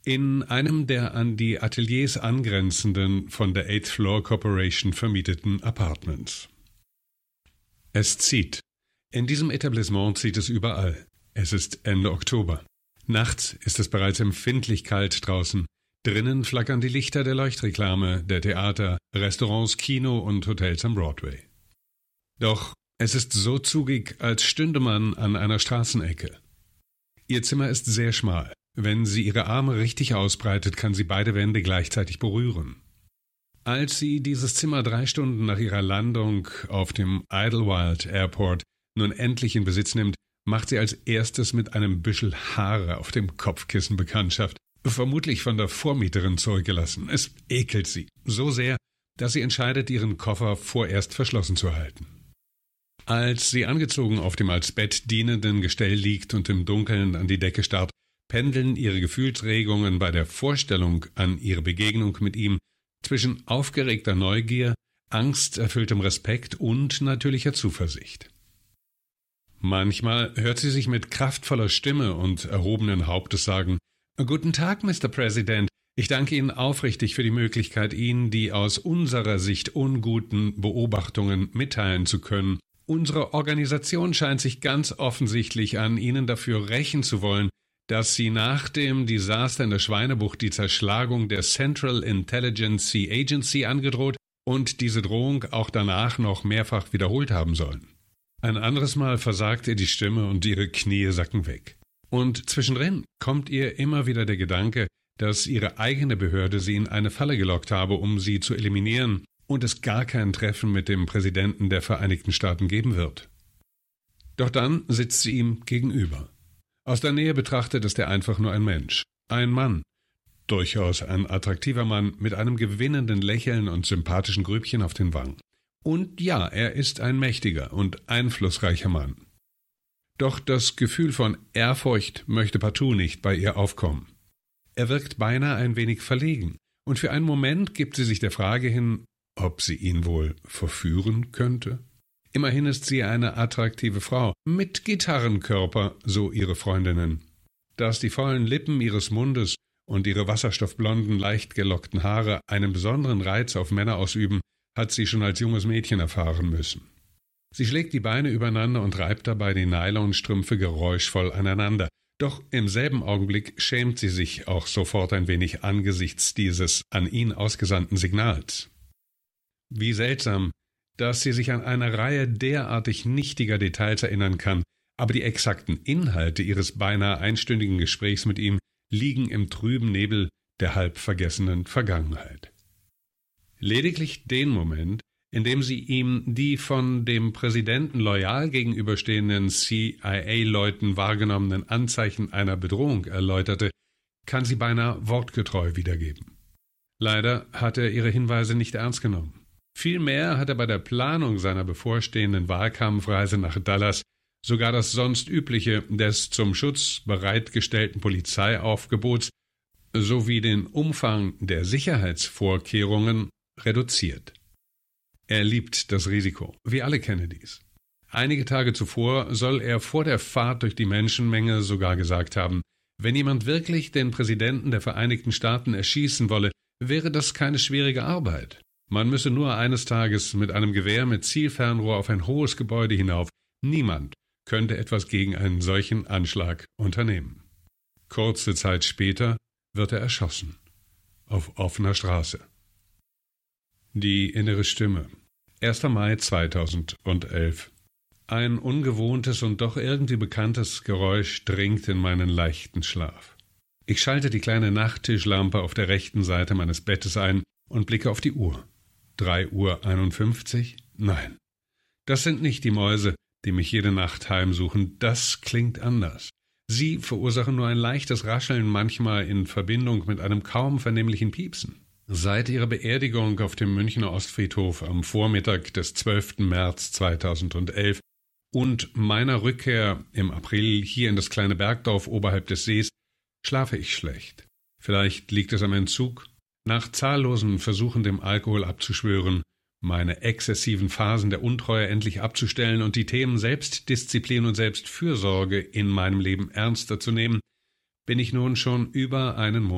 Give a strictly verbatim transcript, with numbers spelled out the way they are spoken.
in einem der an die Ateliers angrenzenden, von der Eighth Floor Corporation vermieteten Apartments. Es zieht. In diesem Etablissement zieht es überall. Es ist Ende Oktober. Nachts ist es bereits empfindlich kalt draußen. Drinnen flackern die Lichter der Leuchtreklame, der Theater, Restaurants, Kino und Hotels am Broadway. Doch es ist so zugig, als stünde man an einer Straßenecke. Ihr Zimmer ist sehr schmal. Wenn sie ihre Arme richtig ausbreitet, kann sie beide Wände gleichzeitig berühren. Als sie dieses Zimmer drei Stunden nach ihrer Landung auf dem Idlewild Airport nun endlich in Besitz nimmt, macht sie als erstes mit einem Büschel Haare auf dem Kopfkissen Bekanntschaft, vermutlich von der Vormieterin zurückgelassen. Es ekelt sie so sehr, dass sie entscheidet, ihren Koffer vorerst verschlossen zu halten. Als sie angezogen auf dem als Bett dienenden Gestell liegt und im Dunkeln an die Decke starrt, pendeln ihre Gefühlsregungen bei der Vorstellung an ihre Begegnung mit ihm zwischen aufgeregter Neugier, angsterfülltem Respekt und natürlicher Zuversicht. Manchmal hört sie sich mit kraftvoller Stimme und erhobenen Hauptes sagen: »Guten Tag, Mister President. Ich danke Ihnen aufrichtig für die Möglichkeit, Ihnen die aus unserer Sicht unguten Beobachtungen mitteilen zu können. Unsere Organisation scheint sich ganz offensichtlich an Ihnen dafür rächen zu wollen, dass Sie nach dem Desaster in der Schweinebucht die Zerschlagung der Central Intelligence Agency angedroht und diese Drohung auch danach noch mehrfach wiederholt haben sollen.« Ein anderes Mal versagt ihr die Stimme und ihre Knie sacken weg. Und zwischendrin kommt ihr immer wieder der Gedanke, dass ihre eigene Behörde sie in eine Falle gelockt habe, um sie zu eliminieren und es gar kein Treffen mit dem Präsidenten der Vereinigten Staaten geben wird. Doch dann sitzt sie ihm gegenüber. Aus der Nähe betrachtet ist er einfach nur ein Mensch, ein Mann, durchaus ein attraktiver Mann mit einem gewinnenden Lächeln und sympathischen Grübchen auf den Wangen. Und ja, er ist ein mächtiger und einflussreicher Mann. Doch das Gefühl von Ehrfurcht möchte partout nicht bei ihr aufkommen. Er wirkt beinahe ein wenig verlegen, und für einen Moment gibt sie sich der Frage hin, ob sie ihn wohl verführen könnte. Immerhin ist sie eine attraktive Frau, mit Gitarrenkörper, so ihre Freundinnen. Dass die vollen Lippen ihres Mundes und ihre wasserstoffblonden, leicht gelockten Haare einen besonderen Reiz auf Männer ausüben, hat sie schon als junges Mädchen erfahren müssen. Sie schlägt die Beine übereinander und reibt dabei die Nylonstrümpfe geräuschvoll aneinander. Doch im selben Augenblick schämt sie sich auch sofort ein wenig angesichts dieses an ihn ausgesandten Signals. Wie seltsam, dass sie sich an eine Reihe derartig nichtiger Details erinnern kann, aber die exakten Inhalte ihres beinahe einstündigen Gesprächs mit ihm liegen im trüben Nebel der halb vergessenen Vergangenheit. Lediglich den Moment, in dem sie ihm die von dem Präsidenten loyal gegenüberstehenden C I A-Leuten wahrgenommenen Anzeichen einer Bedrohung erläuterte, kann sie beinahe wortgetreu wiedergeben. Leider hat er ihre Hinweise nicht ernst genommen. Vielmehr hat er bei der Planung seiner bevorstehenden Wahlkampfreise nach Dallas sogar das sonst übliche des zum Schutz bereitgestellten Polizeiaufgebots sowie den Umfang der Sicherheitsvorkehrungen reduziert. Er liebt das Risiko, wie alle Kennedys. Einige Tage zuvor soll er vor der Fahrt durch die Menschenmenge sogar gesagt haben, wenn jemand wirklich den Präsidenten der Vereinigten Staaten erschießen wolle, wäre das keine schwierige Arbeit. Man müsse nur eines Tages mit einem Gewehr mit Zielfernrohr auf ein hohes Gebäude hinauf. Niemand könnte etwas gegen einen solchen Anschlag unternehmen. Kurze Zeit später wird er erschossen. Auf offener Straße. Die innere Stimme. erster Mai zweitausendelf. Ein ungewohntes und doch irgendwie bekanntes Geräusch dringt in meinen leichten Schlaf. Ich schalte die kleine Nachttischlampe auf der rechten Seite meines Bettes ein und blicke auf die Uhr. drei Uhr einundfünfzig? Nein. Das sind nicht die Mäuse, die mich jede Nacht heimsuchen. Das klingt anders. Sie verursachen nur ein leichtes Rascheln, manchmal in Verbindung mit einem kaum vernehmlichen Piepsen. Seit ihrer Beerdigung auf dem Münchner Ostfriedhof am Vormittag des zwölften März zweitausendelf und meiner Rückkehr im April hier in das kleine Bergdorf oberhalb des Sees schlafe ich schlecht. Vielleicht liegt es am Entzug. Nach zahllosen Versuchen, dem Alkohol abzuschwören, meine exzessiven Phasen der Untreue endlich abzustellen und die Themen Selbstdisziplin und Selbstfürsorge in meinem Leben ernster zu nehmen, bin ich nun schon über einen Monat